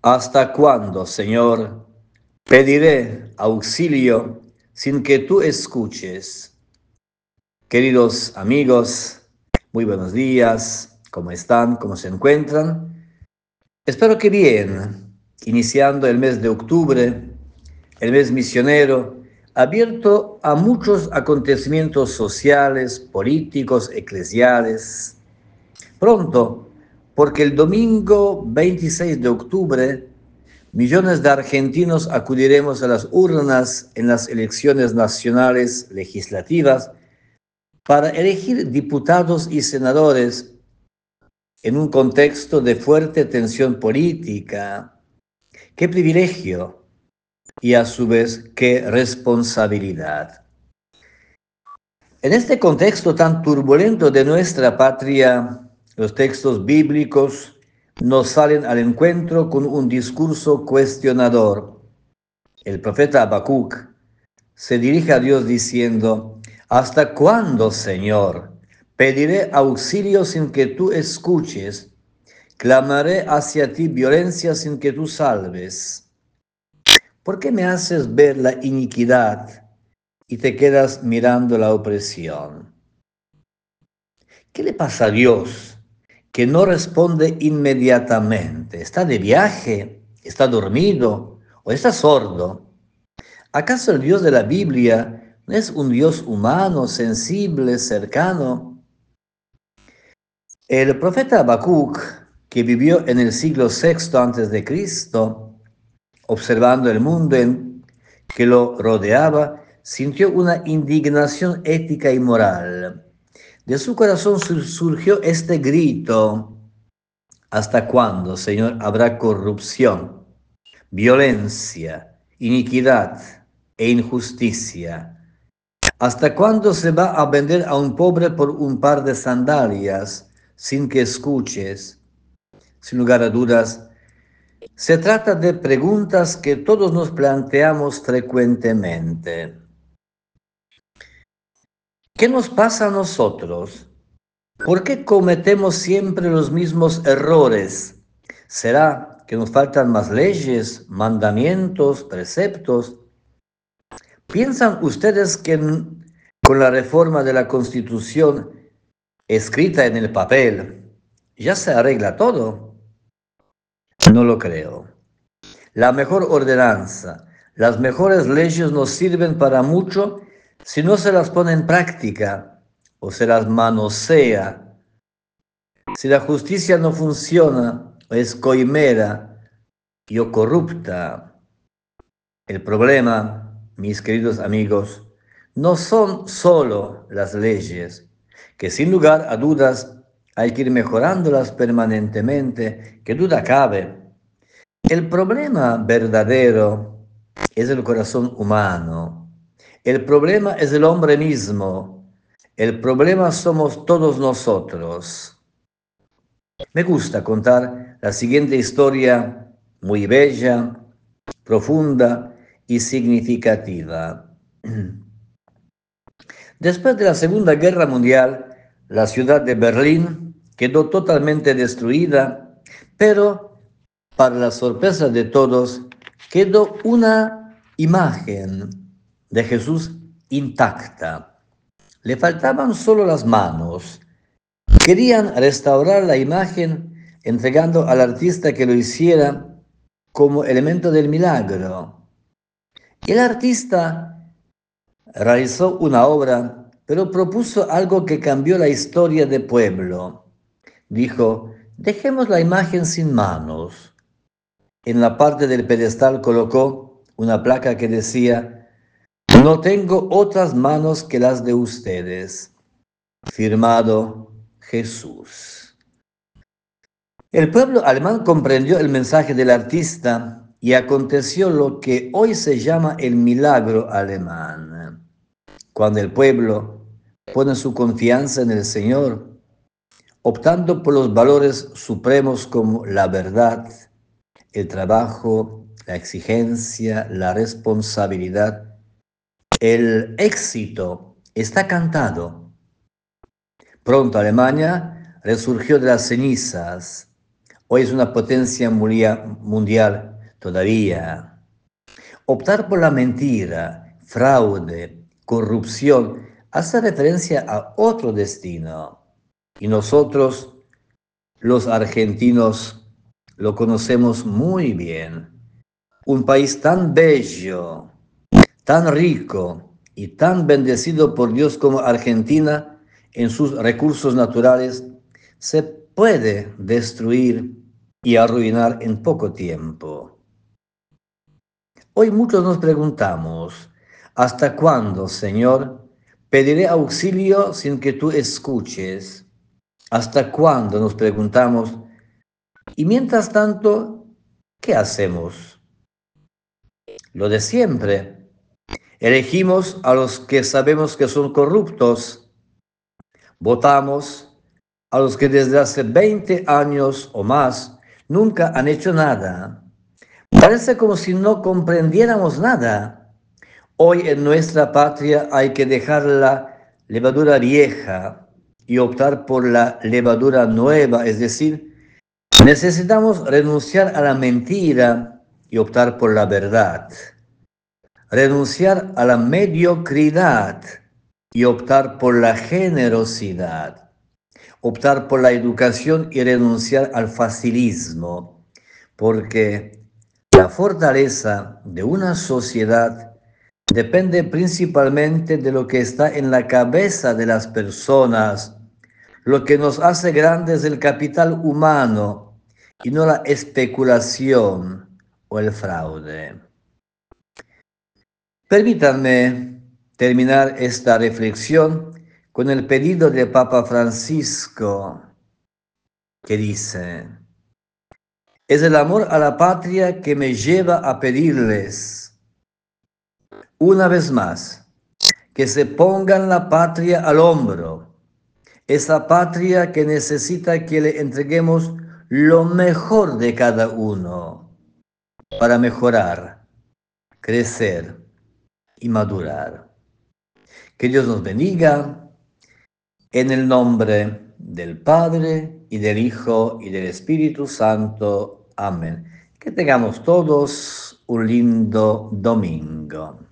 ¿Hasta cuándo, Señor, pediré auxilio sin que tú escuches? Queridos amigos, muy buenos días. ¿Cómo están? ¿Cómo se encuentran? Espero que bien, iniciando el mes de octubre, el mes misionero, abierto a muchos acontecimientos sociales, políticos, eclesiales. Pronto, porque el domingo 26 de octubre, millones de argentinos acudiremos a las urnas en las elecciones nacionales legislativas para elegir diputados y senadores en un contexto de fuerte tensión política. ¡Qué privilegio! Y a su vez, qué responsabilidad. En este contexto tan turbulento de nuestra patria, los textos bíblicos nos salen al encuentro con un discurso cuestionador. El profeta Habacuc se dirige a Dios diciendo: ¿hasta cuándo, Señor? Pediré auxilio sin que tú escuches. Clamaré hacia ti violencia sin que tú salves. ¿Por qué me haces ver la iniquidad y te quedas mirando la opresión? ¿Qué le pasa a Dios que no responde inmediatamente? ¿Está de viaje? ¿Está dormido? ¿O está sordo? ¿Acaso el Dios de la Biblia no es un Dios humano, sensible, cercano? El profeta Habacuc, que vivió en el siglo VI antes de Cristo, observando el mundo que lo rodeaba, sintió una indignación ética y moral. De su corazón surgió este grito: ¿hasta cuándo, Señor, habrá corrupción, violencia, iniquidad e injusticia? ¿Hasta cuándo se va a vender a un pobre por un par de sandalias sin que escuches? Sin lugar a dudas, se trata de preguntas que todos nos planteamos frecuentemente. ¿Qué nos pasa a nosotros? ¿Por qué cometemos siempre los mismos errores? ¿Será que nos faltan más leyes, mandamientos, preceptos? ¿Piensan ustedes que con la reforma de la Constitución escrita en el papel ya se arregla todo? No lo creo. La mejor ordenanza, las mejores leyes nos sirven para mucho si no se las pone en práctica o se las manosea. Si la justicia no funciona o es coimera y o corrupta. El problema, mis queridos amigos, no son solo las leyes, que sin lugar a dudas hay que ir mejorándolas permanentemente, que duda cabe. El problema verdadero es el corazón humano. El problema es el hombre mismo. El problema somos todos nosotros. Me gusta contar la siguiente historia, muy bella, profunda y significativa. Después de la Segunda Guerra Mundial, la ciudad de Berlín quedó totalmente destruida, pero para la sorpresa de todos, quedó una imagen de Jesús intacta. Le faltaban solo las manos. Querían restaurar la imagen entregando al artista que lo hiciera como elemento del milagro. El artista realizó una obra, pero propuso algo que cambió la historia del pueblo. Dijo: dejemos la imagen sin manos. En la parte del pedestal colocó una placa que decía: no tengo otras manos que las de ustedes. Firmado Jesús. El pueblo alemán comprendió el mensaje del artista y aconteció lo que hoy se llama el milagro alemán. Cuando el pueblo pone su confianza en el Señor, optando por los valores supremos como la verdad, el trabajo, la exigencia, la responsabilidad, el éxito está cantado. Pronto Alemania resurgió de las cenizas. Hoy es una potencia mundial todavía. Optar por la mentira, fraude, corrupción, hace referencia a otro destino. Y nosotros, los argentinos, lo conocemos muy bien. Un país tan bello, tan rico y tan bendecido por Dios como Argentina, en sus recursos naturales, se puede destruir y arruinar en poco tiempo. Hoy muchos nos preguntamos, ¿hasta cuándo, Señor, pediré auxilio sin que tú escuches? ¿Hasta cuándo? Nos preguntamos. Y mientras tanto, ¿qué hacemos? Lo de siempre. Elegimos a los que sabemos que son corruptos. Votamos a los que desde hace 20 años o más nunca han hecho nada. Parece como si no comprendiéramos nada. Hoy en nuestra patria hay que dejar la levadura vieja y optar por la levadura nueva, es decir, necesitamos renunciar a la mentira y optar por la verdad. Renunciar a la mediocridad y optar por la generosidad. Optar por la educación y renunciar al facilismo, porque la fortaleza de una sociedad depende principalmente de lo que está en la cabeza de las personas. Lo que nos hace grandes es el capital humano y no la especulación o el fraude. Permítanme terminar esta reflexión con el pedido del Papa Francisco, que dice: es el amor a la patria que me lleva a pedirles, una vez más, que se pongan la patria al hombro, esa patria que necesita que le entreguemos lo mejor de cada uno para mejorar, crecer y madurar. Que Dios nos bendiga en el nombre del Padre y del Hijo y del Espíritu Santo. Amén. Que tengamos todos un lindo domingo.